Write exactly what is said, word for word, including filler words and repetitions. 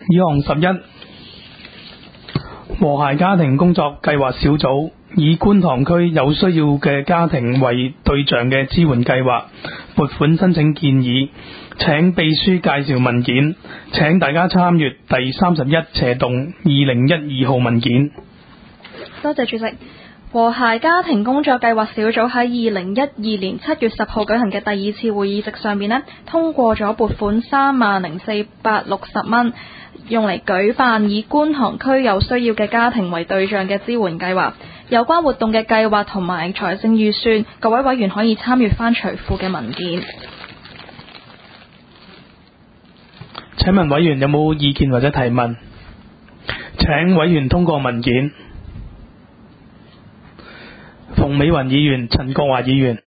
議項十一，和諧家庭工作計劃小組以觀塘區有需要嘅家庭為對象嘅支援計劃撥款申請建議，請秘書介紹文件，請大家參閱第三十一斜洞二零一二號文件。 多謝主席。和諧家庭工作計劃小組喺二零一二年七月十號舉行嘅第二次會議席上面呢，通過咗撥款三萬零四百六十蚊，用嚟舉辦以觀塘區有需要嘅家庭為對象嘅支援計劃。有關活動嘅計劃同埋財政預算，各位委員可以參閱翻隨附嘅文件。 請問委員有冇意見或者提問？請委員通過文件。馮美雲議員、陳國華議員。